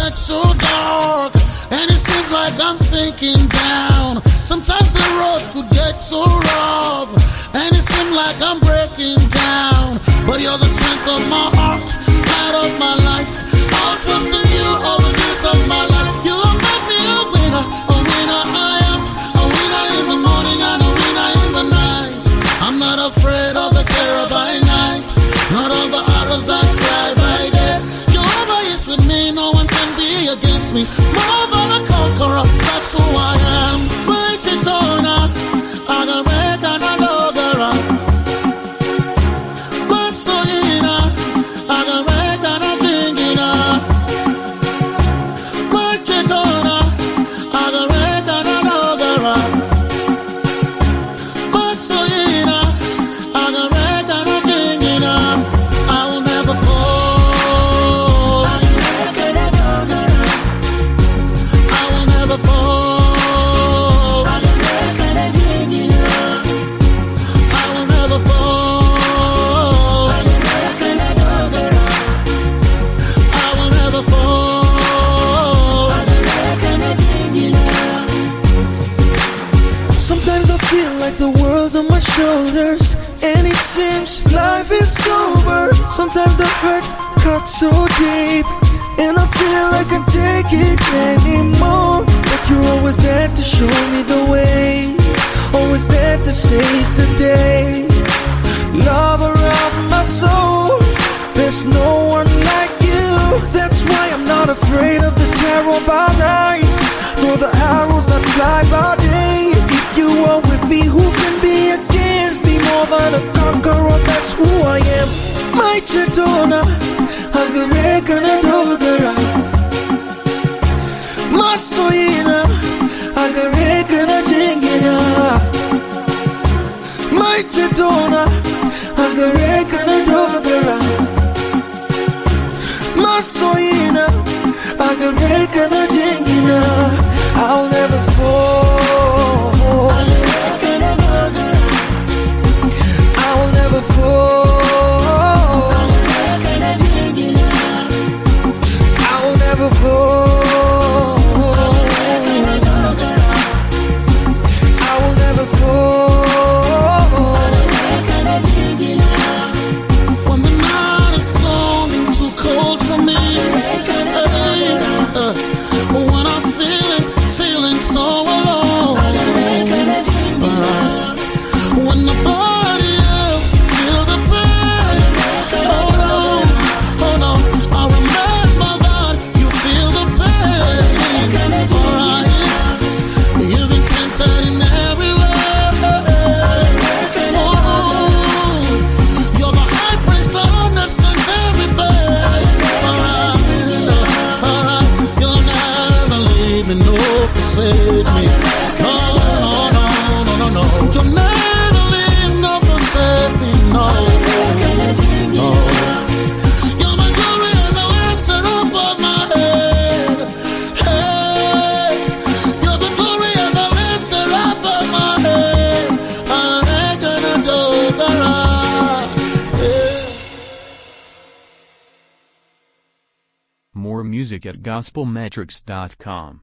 gets so dark, and it seems like I'm sinking down. Sometimes the road could get so rough, and it seems like I'm breaking down. But you're the strength of my heart, light of my life. I'll trust in you all the days of my life. You have made me a winner I am. A winner in the morning and a winner in the night. I'm not afraid of the terror by night, not of the arrows that fly by day. Jehovah is with me, no one can be against me. More than a conqueror, that's who I am. Mighty Tona, Agareka Nagogara. Batsoyina, Agareka Najingina. Mighty Tona, Agareka Nagogara. Batsoyina, Agareka Najingina. I will never fall. I will never fall. I will never fall. I will never fall. Sometimes I feel like the world's on my shoulders, and it seems life is over. Sometimes the hurt cuts so deep, and I feel I can't take it anymore. But you're always there to show me the way, always there to save the day. Lover of my soul, there's no one like you. That's why I'm not afraid of the terror by night, nor the arrows that fly by day. If you are with me, who can be against me? More than a conqueror, that's who I am. Mighty Tona, Agareka Nagogara. Masoyina, Agareka Najingina. Mighty Tona, Agareka Nagogara. Masoyina, Agareka Najingina. I'll never fall. I'll never fall. I'll never fall. I will never fall. When the night is long, too cold for me. When I'm feeling so alone. When nobody else feel the pain. Oh no, I remember that you feel the pain. Alright, you've been tempted in every way. Oh, you're the high priest that understands every pain. Alright, you'll never leave me nor forsake me. No. You'll never leave nor forsake me, no. You're my glory and the lifter up of my head. Hey, you're the glory and the lifter up of my head. More music at gospelmetrics.com.